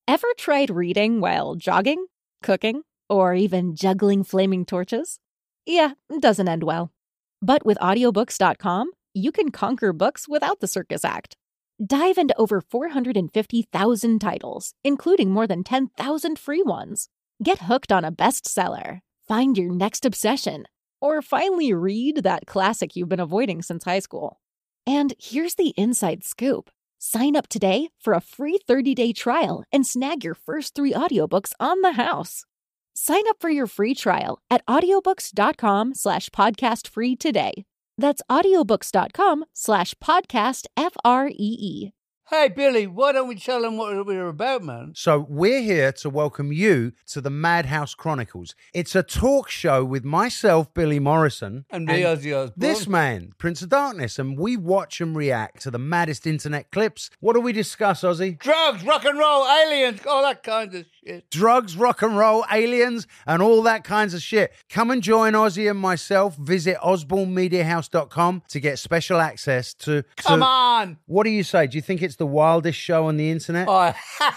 Ever tried reading while jogging, cooking, or even juggling flaming torches? Yeah, it doesn't end well. But with audiobooks.com, you can conquer books without the circus act. Dive into over 450,000 titles, including more than 10,000 free ones. Get hooked on a bestseller, find your next obsession, or finally read that classic you've been avoiding since high school. And here's the inside scoop. Sign up today for a free 30-day trial and snag your first 3 audiobooks on the house. Sign up for your free trial at audiobooks.com/podcastfree today. That's audiobooks.com/podcastfree. Hey, Billy, why don't we tell them what we're about, man? So we're here to welcome you to the Madhouse Chronicles. It's a talk show with myself, Billy Morrison. And me, Ozzy Osbourne. This man, Prince of Darkness. And we watch and react to the maddest internet clips. What do we discuss, Ozzy? Drugs, rock and roll, aliens, all that kind of shit. Drugs, rock and roll, aliens, and all that kinds of shit. Come and join Ozzy and myself. Visit osbornemediahouse.com to get special access to... Come on! What do you say? Do you think it's the wildest show on the internet? Oh.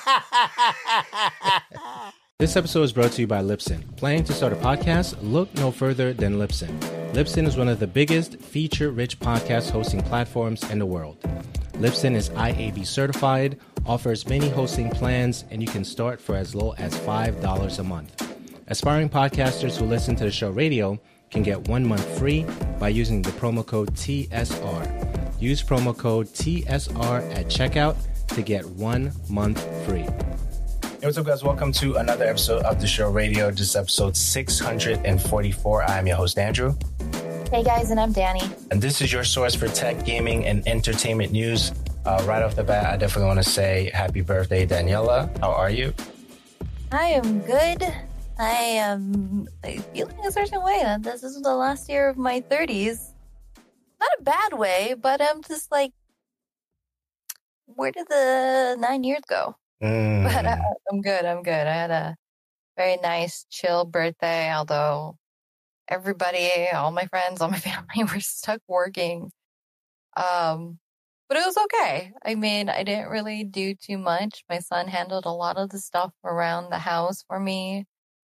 This episode is brought to you by Libsyn. Planning to start a podcast? Look no further than Libsyn. Libsyn is one of the biggest feature-rich podcast hosting platforms in the world. Libsyn is IAB certified, offers many hosting plans, and you can start for as low as $5 a month. Aspiring podcasters who listen to the show radio can get 1 month free by using the promo code TSR. Use promo code TSR at checkout to get 1 month free. Hey, what's up, guys? Welcome to another episode of the show radio. This is episode 644. I'm your host, Andrew. Hey, guys, and I'm Danny. And this is your source for tech, gaming, and entertainment news. Right off the bat, I definitely want to say happy birthday, Daniela. How are you? I am good. I am feeling a certain way that this is the last year of my 30s. Not a bad way, but I'm just like, where did the 9 years go? But I'm good. I'm good. I had a very nice, chill birthday, although everybody, all my friends, all my family were stuck working. But it was okay. I mean, I didn't really do too much. My son handled a lot of the stuff around the house for me.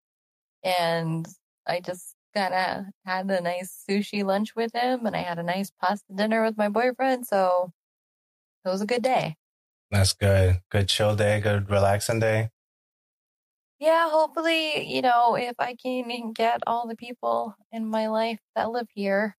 And I just kind of had a nice sushi lunch with him, and I had a nice pasta dinner with my boyfriend. So it was a good day. That's good. Good chill day, good relaxing day. Yeah, hopefully, if I can get all the people in my life that live here,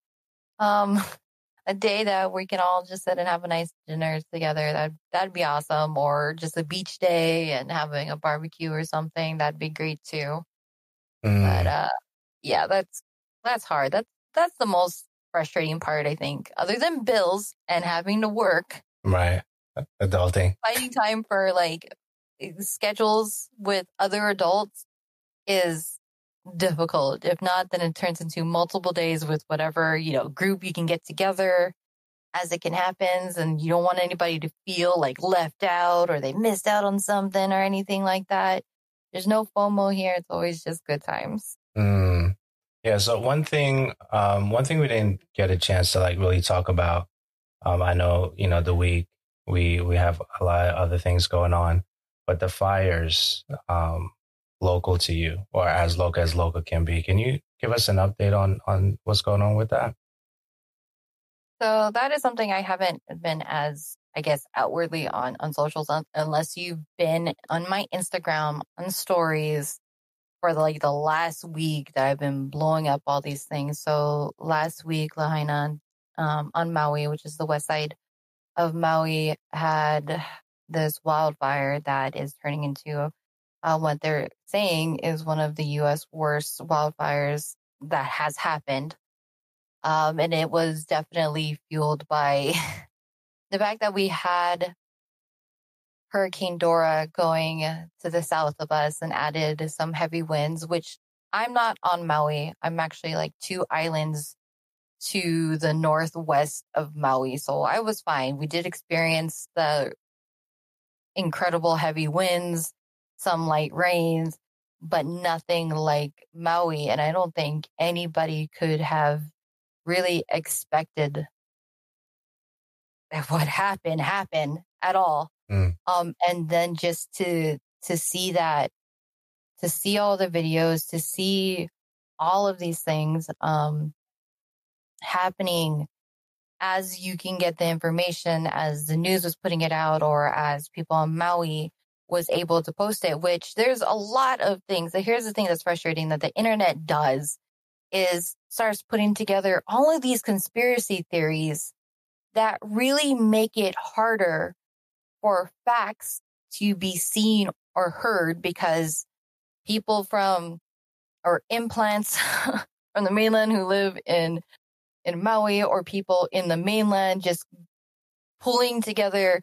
a day that we can all just sit and have a nice dinner together, that'd be awesome. Or just a beach day and having a barbecue or something, that'd be great too. But yeah, that's hard. That's the most frustrating part, I think, other than bills and having to work. Right. Adulting. Finding time for schedules with other adults is difficult. If not, then it turns into multiple days with whatever, group you can get together as it can happen. And you don't want anybody to feel like left out or they missed out on something or anything like that. There's no FOMO here. It's always just good times. Yeah. So one thing we didn't get a chance to really talk about. I know, the week we have a lot of other things going on, but the fires, local to you or as local can be. Can you give us an update on what's going on with that? So that is something I haven't been as, I guess, outwardly on socials unless you've been on my Instagram on stories for the last week that I've been blowing up all these things. So last week, Lahaina on Maui, which is the west side of Maui, had this wildfire that is turning into what they're saying is one of the U.S. worst wildfires that has happened. And it was definitely fueled by the fact that we had Hurricane Dora going to the south of us and added some heavy winds, which I'm not on Maui. I'm actually 2 islands to the northwest of Maui. So I was fine. We did experience the incredible heavy winds, some light rains, but nothing like Maui. And I don't think anybody could have really expected that what happened at all. And then just to to see that, to see all the videos, to see all of these things happening as you can get the information, as the news was putting it out, or as people on Maui was able to post it, which there's a lot of things. Here's the thing that's frustrating that the internet does is starts putting together all of these conspiracy theories that really make it harder for facts to be seen or heard, because people from, or implants from the mainland who live in Maui, or people in the mainland just pulling together,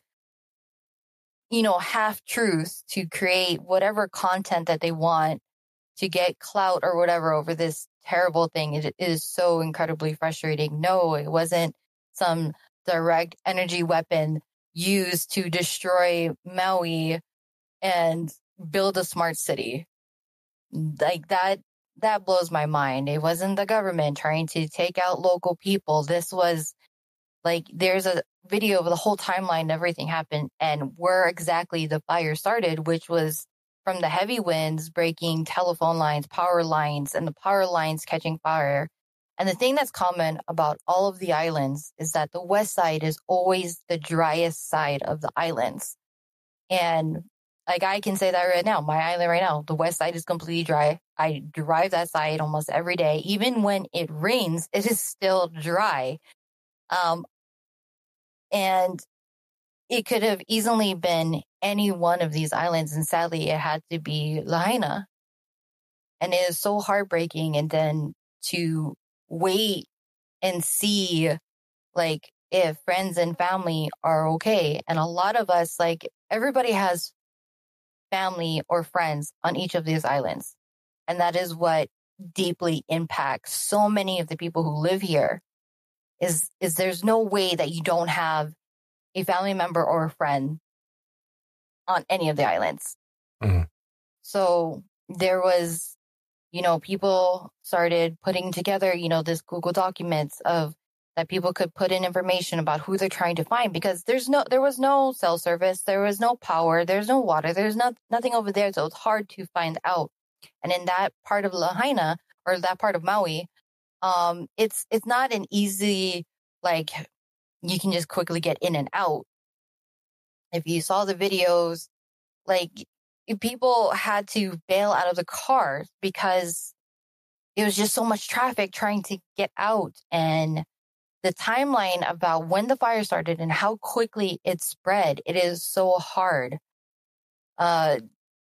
half truths to create whatever content that they want to get clout or whatever over this terrible thing. It is so incredibly frustrating. No, it wasn't some direct energy weapon used to destroy Maui and build a smart city. Like that blows my mind. It wasn't the government trying to take out local people. This was like, there's a video of the whole timeline, everything happened, and where exactly the fire started, which was from the heavy winds breaking telephone lines, power lines, and the power lines catching fire. And the thing that's common about all of the islands is that the west side is always the driest side of the islands. And like, I can say that right now, my island right now, the west side is completely dry. I drive that side almost every day. Even when it rains, it is still dry. And it could have easily been any one of these islands. And sadly, it had to be Lahaina. And it is so heartbreaking. And then to wait and see, like, if friends and family are okay. And a lot of us, like, everybody has family or friends on each of these islands. And that is what deeply impacts so many of the people who live here. Is there's no way that you don't have a family member or a friend on any of the islands. Mm-hmm. So there was, people started putting together, this Google Documents of that people could put in information about who they're trying to find, because there was no cell service, there was no power, there's no water, there's nothing over there. So it's hard to find out. And in that part of Lahaina, or that part of Maui, it's not an easy, like, you can just quickly get in and out. If you saw the videos, like, people had to bail out of the cars because it was just so much traffic trying to get out. And the timeline about when the fire started and how quickly it spread, it is so hard to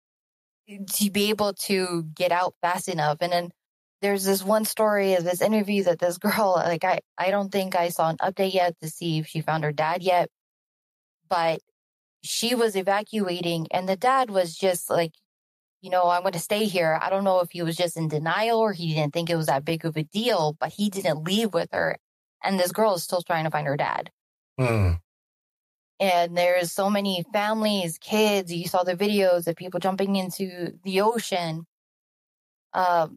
be able to get out fast enough. And then there's this one story of this interview that this girl, like, I don't think I saw an update yet to see if she found her dad yet, but she was evacuating and the dad was just like, I'm going to stay here. I don't know if he was just in denial or he didn't think it was that big of a deal, but he didn't leave with her. And this girl is still trying to find her dad. Mm. And there's so many families, kids. You saw the videos of people jumping into the ocean. And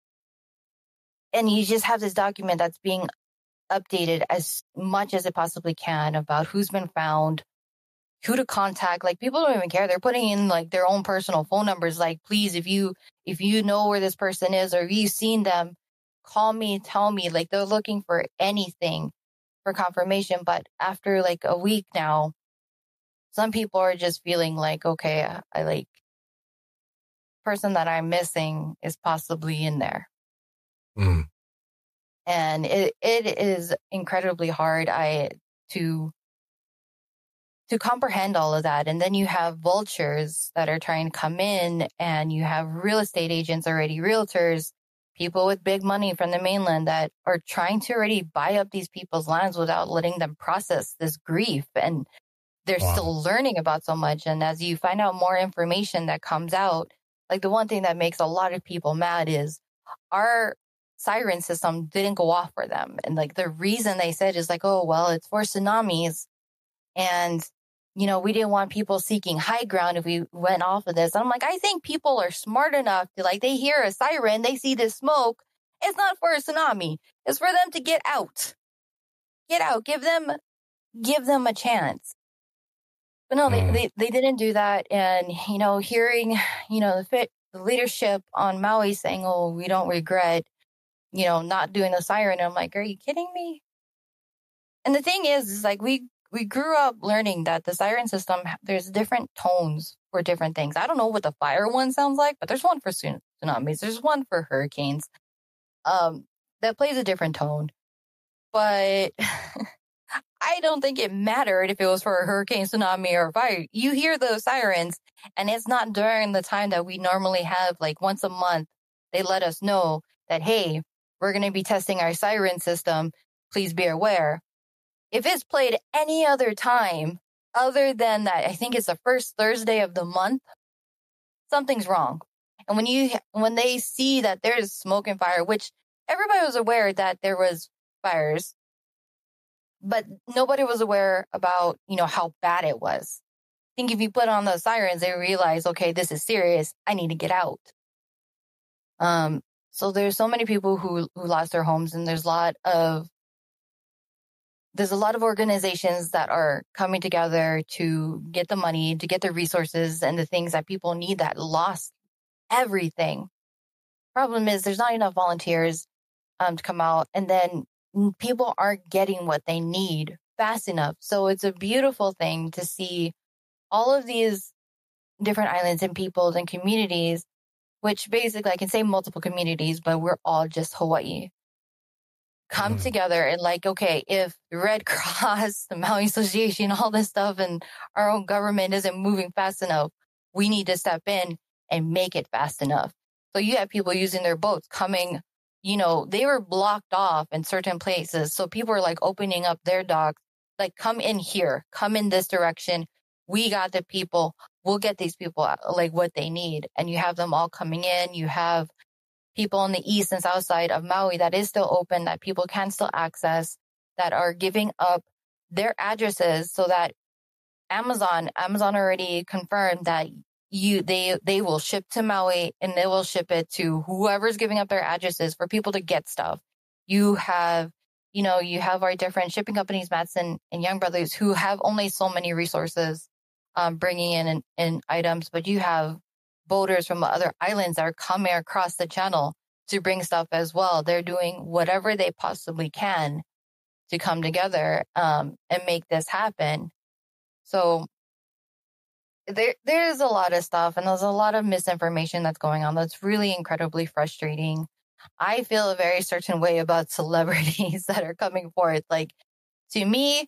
you just have this document that's being updated as much as it possibly can about who's been found, who to contact. Like, people don't even care. They're putting in like their own personal phone numbers. Like, please, if you know where this person is or if you've seen them, call me, tell me. Like, they're looking for anything for confirmation. But after like a week now, some people are just feeling like, okay, I like person that I'm missing is possibly in there. Mm. And it is incredibly hard to comprehend all of that. And then you have vultures that are trying to come in, and you have real estate agents already, realtors, people with big money from the mainland that are trying to already buy up these people's lands without letting them process this grief. And they're still learning about so much. And as you find out more information that comes out, like, the one thing that makes a lot of people mad is our siren system didn't go off for them. And like, the reason they said is like, oh, well, it's for tsunamis. And, we didn't want people seeking high ground if we went off of this. And I'm like, I think people are smart enough to, like, they hear a siren, they see this smoke. It's not for a tsunami. It's for them to get out. Get out. Give them a chance. But no, they didn't do that. And, hearing, the leadership on Maui saying, oh, we don't regret, not doing the siren. I'm like, are you kidding me? And the thing is like, we grew up learning that the siren system, there's different tones for different things. I don't know what the fire one sounds like, but there's one for tsunamis. There's one for hurricanes. That plays a different tone. But I don't think it mattered if it was for a hurricane, tsunami, or fire. You hear those sirens, and it's not during the time that we normally have, like once a month, they let us know that, hey, we're going to be testing our siren system. Please be aware. If it's played any other time other than that, I think it's the first Thursday of the month, something's wrong. And when they see that there's smoke and fire, which everybody was aware that there was fires, but nobody was aware about, how bad it was. I think if you put on those sirens, they realize, okay, this is serious. I need to get out. So there's so many people who lost their homes, and there's a lot of organizations that are coming together to get the money, to get the resources and the things that people need that lost everything. Problem is there's not enough volunteers to come out, and then people aren't getting what they need fast enough. So it's a beautiful thing to see all of these different islands and peoples and communities, which basically I can say multiple communities, but we're all just Hawaii, come together and like, okay, if the Red Cross, the Maui Association, all this stuff, and our own government isn't moving fast enough, we need to step in and make it fast enough. So you have people using their boats coming, they were blocked off in certain places. So people are like opening up their docks, like, come in here, come in this direction. We got the people. We'll get these people like what they need. And you have them all coming in. You have people on the east and south side of Maui that is still open, that people can still access, that are giving up their addresses so that Amazon already confirmed that they will ship to Maui, and they will ship it to whoever's giving up their addresses for people to get stuff. You have our different shipping companies, Matson and Young Brothers, who have only so many resources bringing in items, but you have boaters from other islands that are coming across the channel to bring stuff as well. They're doing whatever they possibly can to come together and make this happen. So there's a lot of stuff, and there's a lot of misinformation that's going on that's really incredibly frustrating. I feel a very certain way about celebrities that are coming forth. Like, to me,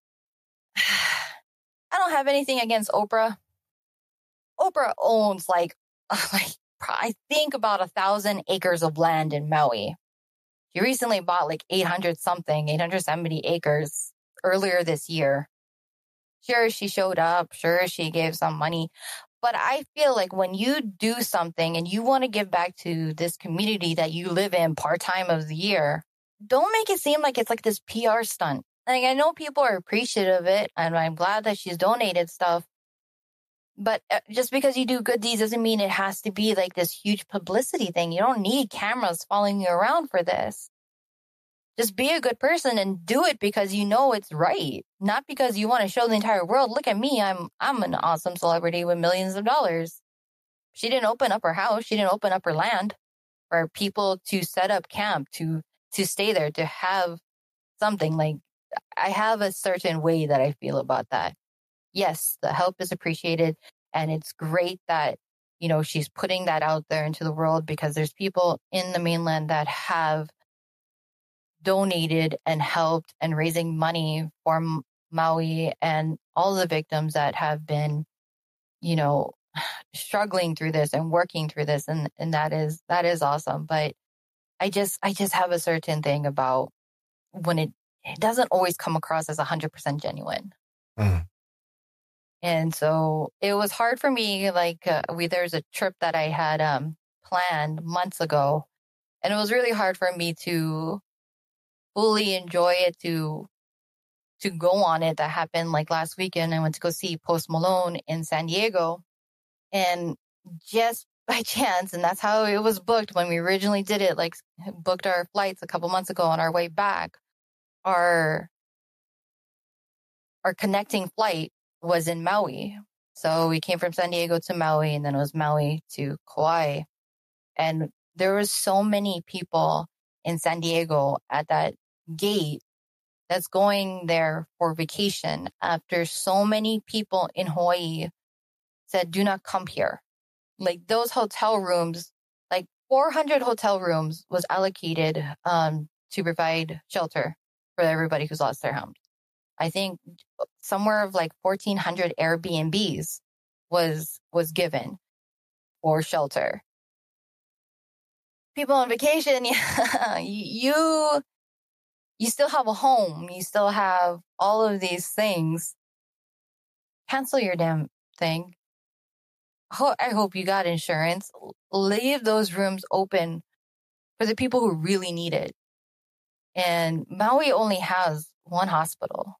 I don't have anything against Oprah. Oprah owns I think about 1,000 acres of land in Maui. She recently bought like 870 acres earlier this year. Sure, she showed up. Sure, she gave some money. But I feel like when you do something and you want to give back to this community that you live in part-time of the year, don't make it seem like it's like this PR stunt. Like, I know people are appreciative of it, and I'm glad that she's donated stuff. But just because you do good deeds doesn't mean it has to be like this huge publicity thing. You don't need cameras following you around for this. Just be a good person and do it because you know it's right, not because you want to show the entire world, look at me, I'm an awesome celebrity with millions of dollars. She didn't open up her house. She didn't open up her land for people to set up camp, to stay there, to have something. Like, I have a certain way that I feel about that. Yes, the help is appreciated, and it's great that, she's putting that out there into the world, because there's people in the mainland that have donated and helped and raising money for Maui and all the victims that have been, struggling through this and working through this. And that is awesome. But I just have a certain thing about when it doesn't always come across as 100% genuine. And so it was hard for me. Like, there's a trip that I had planned months ago, and it was really hard for me to fully enjoy it, to go on it. That happened like last weekend. I went to go see Post Malone in San Diego, and just by chance, and that's how it was booked when we originally did it, like booked our flights a couple months ago on our way back, our connecting flight was in Maui. So we came from San Diego to Maui, and then it was Maui to Kauai. And there was so many people in San Diego at that gate that's going there for vacation after so many people in Hawaii said, do not come here. Like those hotel rooms, like 400 hotel rooms was allocated to provide shelter for everybody who's lost their homes. I think somewhere of like 1,400 Airbnbs was given for shelter. People on vacation, you still have a home. You still have all of these things. Cancel your damn thing. I hope you got insurance. Leave those rooms open for the people who really need it. And Maui only has one hospital.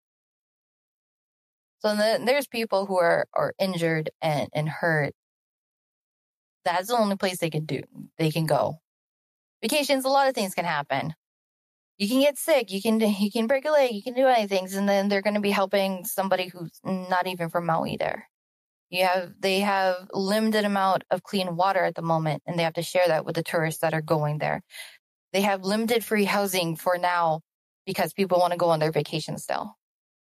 So then there's people who are injured and hurt. That's the only place they can go. Vacations, a lot of things can happen. You can get sick, you can break a leg, you can do anything, and then they're going to be helping somebody who's not even from Maui there. They have limited amount of clean water at the moment, and they have to share that with the tourists that are going there. They have limited free housing for now because people want to go on their vacation still.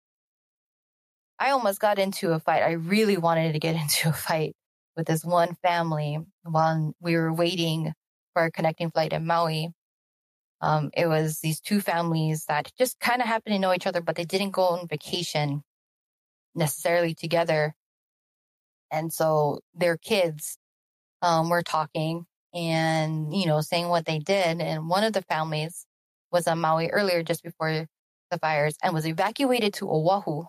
I almost got into a fight. I really wanted to get into a fight with this one family while we were waiting for our connecting flight in Maui. It was these two families that just kind of happened to know each other, but they didn't go on vacation necessarily together. And so their kids were talking and, saying what they did. And one of the families was on Maui earlier, just before the fires, and was evacuated to Oahu.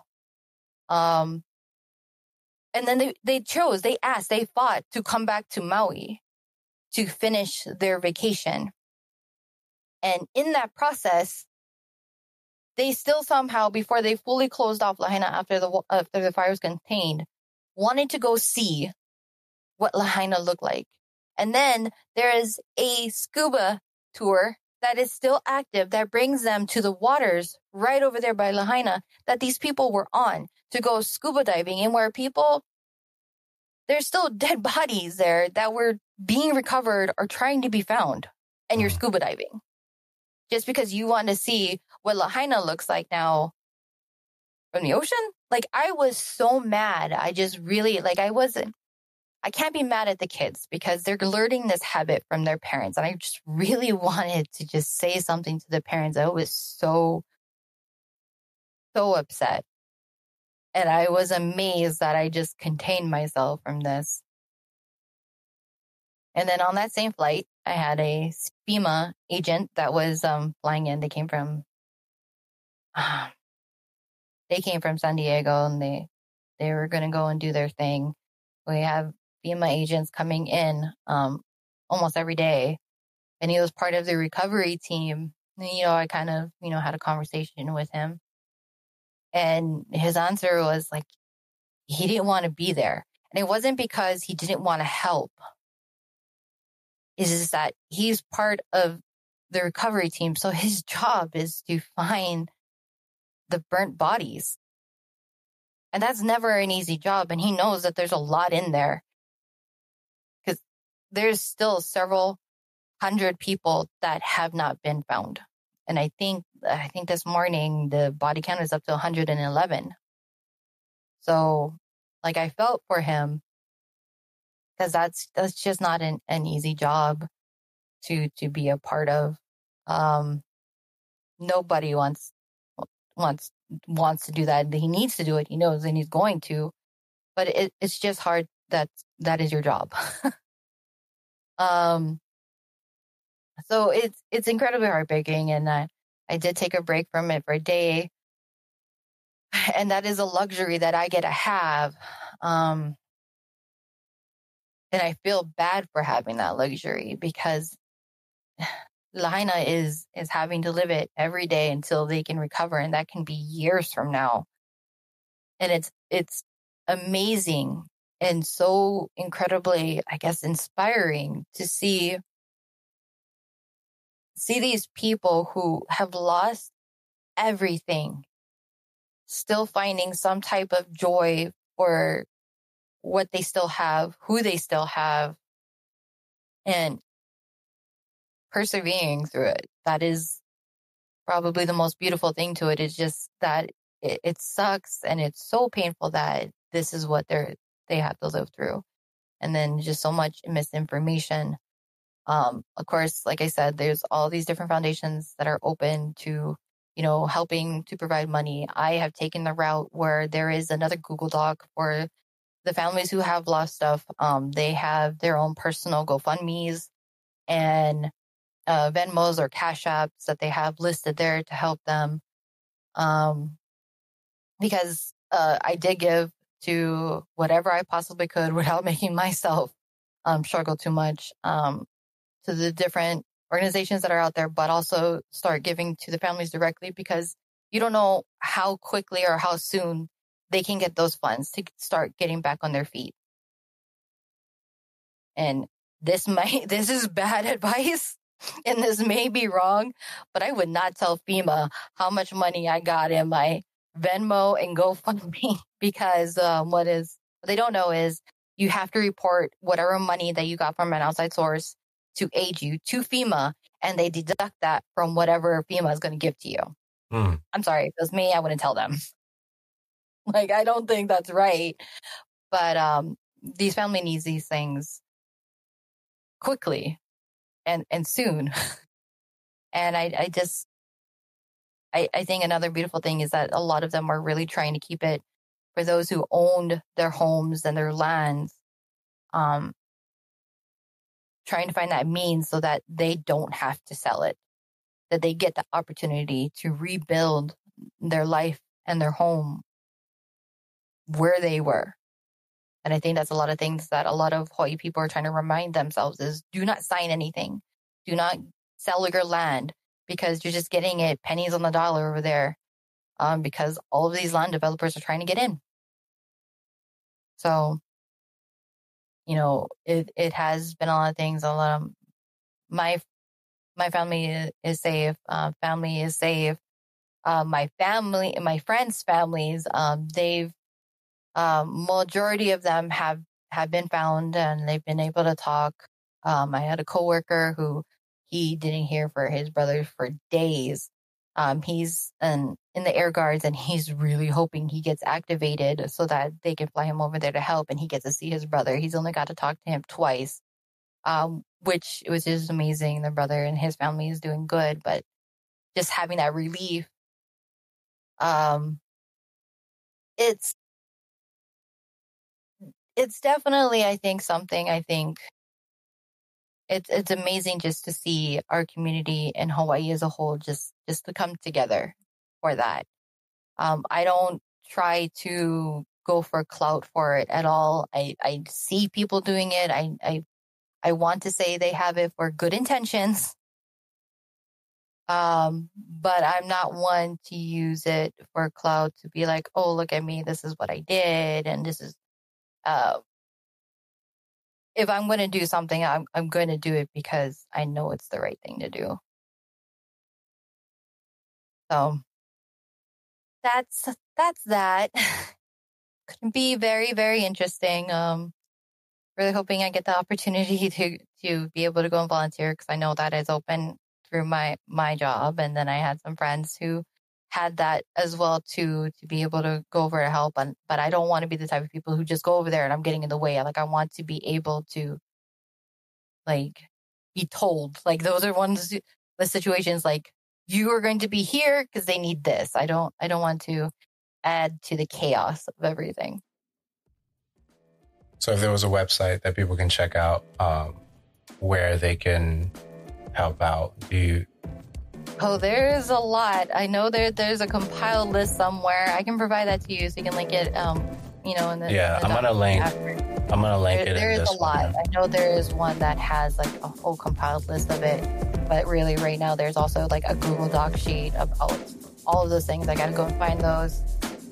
And then they fought to come back to Maui to finish their vacation. And in that process, they still somehow, before they fully closed off Lahaina after the fire was contained, wanted to go see what Lahaina looked like. And then there is a scuba tour that is still active that brings them to the waters right over there by Lahaina that these people were on to go scuba diving, and where there's still dead bodies there that were being recovered or trying to be found, and you're scuba diving. Just because you want to see what Lahaina looks like now from the ocean? Like, I was so mad. I just really, I can't be mad at the kids because they're learning this habit from their parents. And I just really wanted to just say something to the parents. I was so upset. And I was amazed that I just contained myself from this. And then on that same flight, I had a FEMA agent that was flying in. They came from San Diego, and they were going to go and do their thing. We have FEMA agents coming in almost every day, and he was part of the recovery team. And, I kind of had a conversation with him, and his answer was like he didn't want to be there, and it wasn't because he didn't want to help. It's just that he's part of the recovery team, so his job is to find the burnt bodies. And that's never an easy job. And he knows that there's a lot in there, because there's still several hundred people that have not been found. And I think this morning the body count is up to 111. So I felt for him, because that's just not an easy job to be a part of. Nobody wants to do that. He needs to do it. He knows, and he's going to. But it's just hard. That is your job. So it's incredibly heartbreaking, and I did take a break from it for a day, and that is a luxury that I get to have. And I feel bad for having that luxury, because Lahaina is having to live it every day until they can recover, and that can be years from now. And it's amazing and so incredibly, I guess, inspiring to see these people who have lost everything still finding some type of joy for what they still have, who they still have, and persevering through it. That is probably the most beautiful thing to it. Is just that it sucks and it's so painful that this is what they have to live through. And then just so much misinformation. Of course, like I said, there's all these different foundations that are open to, helping to provide money. I have taken the route where there is another Google Doc for the families who have lost stuff. They have their own personal GoFundMes and Venmos or Cash Apps that they have listed there to help them. Because I did give to whatever I possibly could without making myself struggle too much, to the different organizations that are out there, but also start giving to the families directly, because you don't know how quickly or how soon they can get those funds to start getting back on their feet. And this is bad advice, and this may be wrong, but I would not tell FEMA how much money I got in my Venmo and GoFundMe, because what they don't know is you have to report whatever money that you got from an outside source to aid you to FEMA, and they deduct that from whatever FEMA is going to give to you. I'm sorry, if it was me, I wouldn't tell them. Like, I don't think that's right. But these family needs these things quickly and soon. And I think another beautiful thing is that a lot of them are really trying to keep it for those who owned their homes and their lands, trying to find that means so that they don't have to sell it, that they get the opportunity to rebuild their life and their home where they were. And I think that's a lot of things that a lot of Hawaii people are trying to remind themselves is, do not sign anything. Do not sell your land, because you're just getting it pennies on the dollar over there, because all of these land developers are trying to get in. So, it has been a lot of things. A lot of my family is safe. Family is safe. My friends' families, they've majority of them have been found, and they've been able to talk. I had a coworker who he didn't hear for his brother for days. He's in the Air Guards, and he's really hoping he gets activated so that they can fly him over there to help, and he gets to see his brother. He's only got to talk to him twice, which was just amazing. The brother and his family is doing good, but just having that relief, it's definitely, I think, something. I think it's amazing just to see our community in Hawaii as a whole just to come together for that. I don't try to go for clout for it at all. I see people doing it. I want to say they have it for good intentions. But I'm not one to use it for clout, to be like, oh, look at me, this is what I did, and this is if I'm going to do something, I'm going to do it because I know it's the right thing to do. So that's that. Could be very, very interesting. Really hoping I get the opportunity to be able to go and volunteer, because I know that is open through my job. And then I had some friends who had that as well to be able to go over to help. But I don't want to be the type of people who just go over there and I'm getting in the way. Like, I want to be able to, like, be told, like, those are the situations, like, you are going to be here because they need this. I don't want to add to the chaos of everything. So if there was a website that people can check out, where they can help out, Oh, there's a lot. I know there's a compiled list somewhere. I can provide that to you so you can link it, in the... Yeah, I'm going to link it. There is a lot. I know there is one that has, like, a whole compiled list of it. But really, right now, there's also, like, a Google Doc sheet about all of those things. I got to go and find those.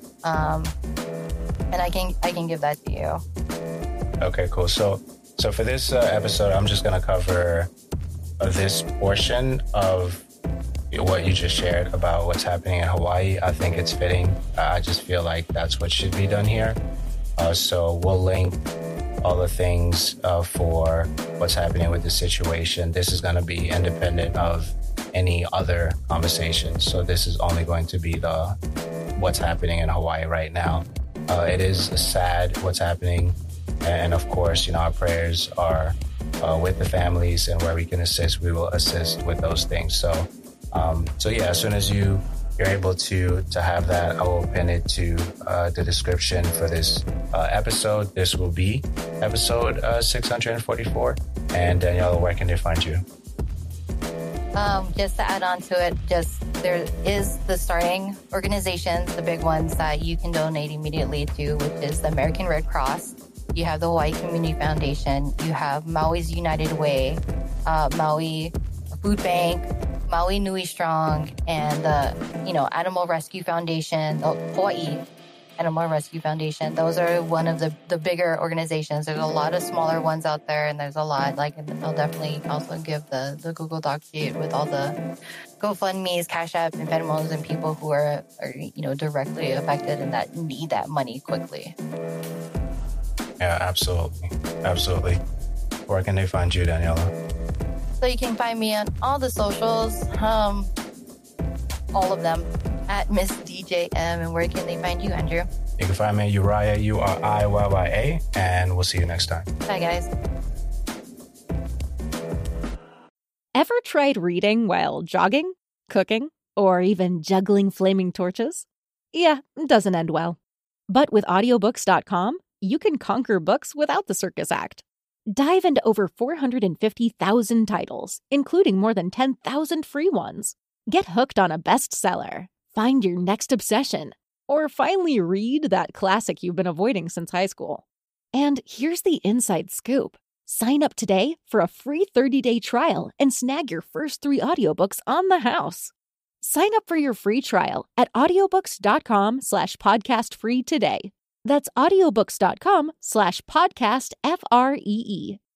And I can give that to you. Okay, cool. So for this episode, I'm just going to cover this portion of what you just shared about what's happening in Hawaii. I think it's fitting. I just feel like that's what should be done here. So we'll link all the things for what's happening with the situation. This is going to be independent of any other conversations. So this is only going to be what's happening in Hawaii right now. It is sad what's happening. And of course, our prayers are with the families, and where we can assist, we will assist with those things. So yeah, as soon as you're able to have that, I will pin it to the description for this episode. This will be episode 644. And Daniela, where can they find you? Just to add on to it, there is the starting organizations, the big ones that you can donate immediately to, which is the American Red Cross. You have the Hawaii Community Foundation. You have Maui's United Way, Maui Food Bank, Maui Nui Strong, and the Animal Rescue Foundation, the Hawaii Animal Rescue Foundation. Those are one of the bigger organizations. There's a lot of smaller ones out there, and there's a lot. I'll definitely also give the Google Doc sheet with all the GoFundMe's, Cash App, and Venmos, and people who are directly affected and that need that money quickly. Yeah, absolutely. Where can they find you, Daniela? So you can find me on all the socials, all of them, at Miss DJM. And where can they find you, Andrew? You can find me at Uriah, Uriyya, and we'll see you next time. Bye, guys. Ever tried reading while jogging, cooking, or even juggling flaming torches? Yeah, it doesn't end well. But with audiobooks.com, you can conquer books without the circus act. Dive into over 450,000 titles, including more than 10,000 free ones. Get hooked on a bestseller, find your next obsession, or finally read that classic you've been avoiding since high school. And here's the inside scoop. Sign up today for a free 30-day trial and snag your first 3 audiobooks on the house. Sign up for your free trial at audiobooks.com/podcastfree today. That's audiobooks.com/podcastfree.